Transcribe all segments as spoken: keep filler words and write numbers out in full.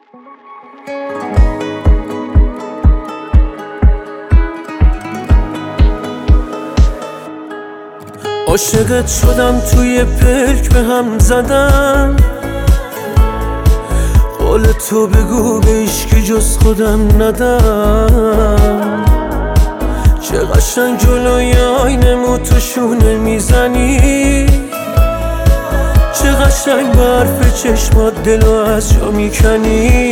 عاشقت شدم توی پلک به هم زدم، قول تو بگو به هیچکی جز خودم ندم. چه قشنگ جلوی آینه تو شونه میزنی، چه قشنگ به حرف چشمات دلو از جا میکنی.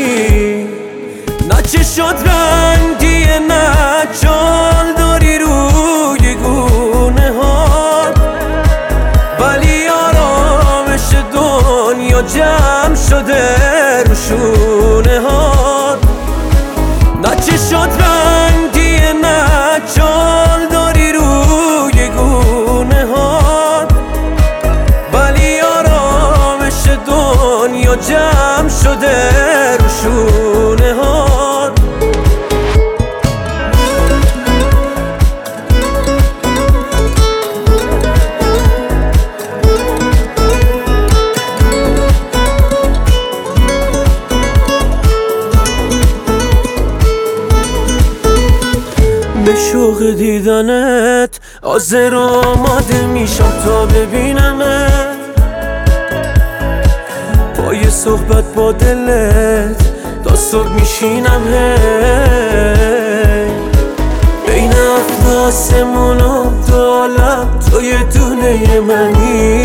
نه چشات رنگیه نه جال داری روی گونه ها، ولی آرامش دنیا جمع شده رو شونه ها. نه چشات رنگیه نه جال داری روی گونه ها، ولی آرامش دنیا جمع شده رو شونه ها. به شوق دیدنت حاضر آماده میشم تا ببینمت، پای صحبت با دلت تا صبح میشینم. هی بین هفت آسمون و دو عالم تو یه دونه منی،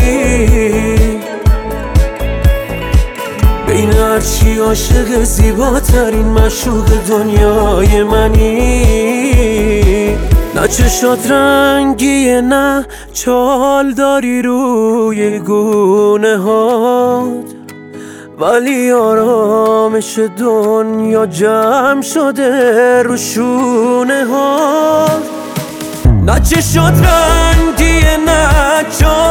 بین هرچی عاشق زیباترین مشوق دنیای منی. نه چشات رنگیه نه چال داری روی گونه هات، ولی آرامش دنیا جمع شده رو شونه هات. نه چشات رنگیه نه چال